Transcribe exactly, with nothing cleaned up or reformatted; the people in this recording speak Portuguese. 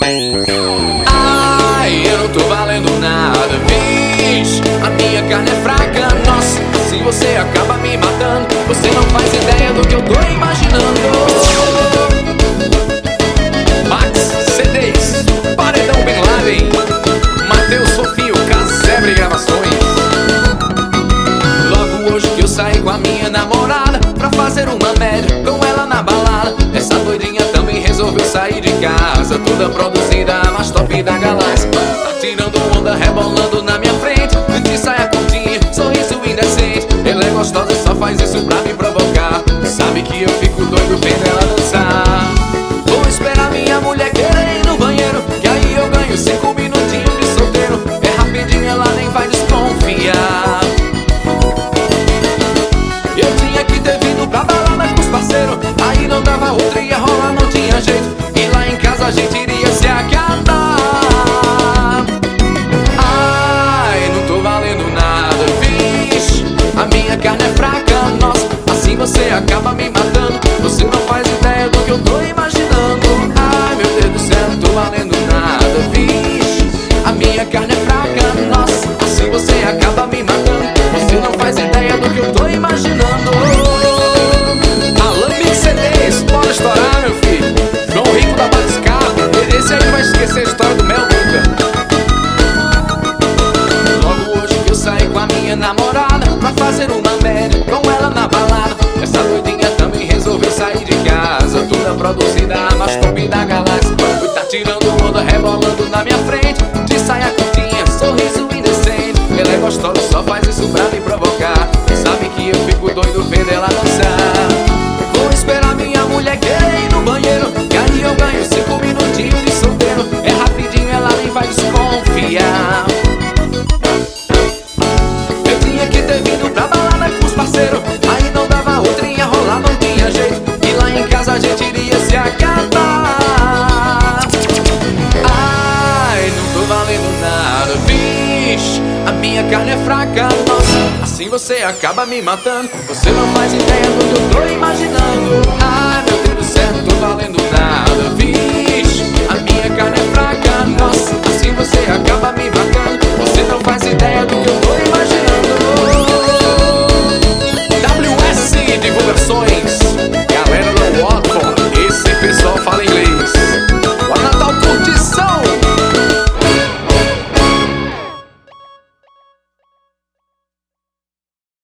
Ai, eu não tô valendo nada, vixe, a minha carne é fraca, nossa, se você acaba me matando, você não faz ideia do que eu tô imaginando. Max C Ds, Paredão Bin Laden, Matheus Sofio, Casebre Gravações. Logo hoje que eu saí com a minha namorada pra fazer uma média com ela na balada, essa doidinha também resolveu sair de casa, toda produzida, mais top da galáxia. Tá tirando onda, rebolando na minha frente, de saia curtinha, sorriso indecente. Ela é gostosa, só faz isso pra me provocar. Sabe que eu fico doido vendo ela dançar. Vou esperar minha mulher querer ir no banheiro, que aí eu ganho cinco minutinhos de solteiro. É rapidinho, ela nem vai desconfiar. Eu tinha que ter vindo pra balada com os parceiros, aí não dava outra, ia rolar, não tinha jeito. E lá em casa a gente iria se acabar. Ai, não tô valendo nada, vixe, a minha carne é fraca, nossa, assim você acaba me matando. Você não faz ideia do que eu tô imaginando. Ai, meu Deus do céu, não tô valendo nada, vixe, a minha carne é fraca, nossa, assim você acaba me matando. Você não faz ideia do que eu tô imaginando. Alô, Mix C Ds, pode estourar, meu filho. João Rico da Batiscar, esse aí vai esquecer a história do Mel nunca. Logo hoje que eu saí com a minha namorada pra fazer uma média com ela na balada, essa doidinha também resolveu sair de casa, toda produzida, a mais top da galáxia. Foi tá tirando onda, rebolando na minha frente, de saia curtinha, sorriso indecente. Ela é gostosa, só faz isso pra me provocar. Sabe que eu fico doido vendo ela dançar. Vou esperar minha mulher querer ir no banheiro, que aí eu ganho cinco minutinhos de solteiro. É rapidinho, ela nem vai desconfiar. Eu tinha que ter vindo pra balada com os parceiros, aí não dava outra, ia rolar, não tinha jeito. E lá em casa a gente iria se acabar. Ai, não tô valendo nada, vixe, a minha carne é fraca, nossa, assim você acaba me matando. Você não faz ideia do que eu tô imaginando.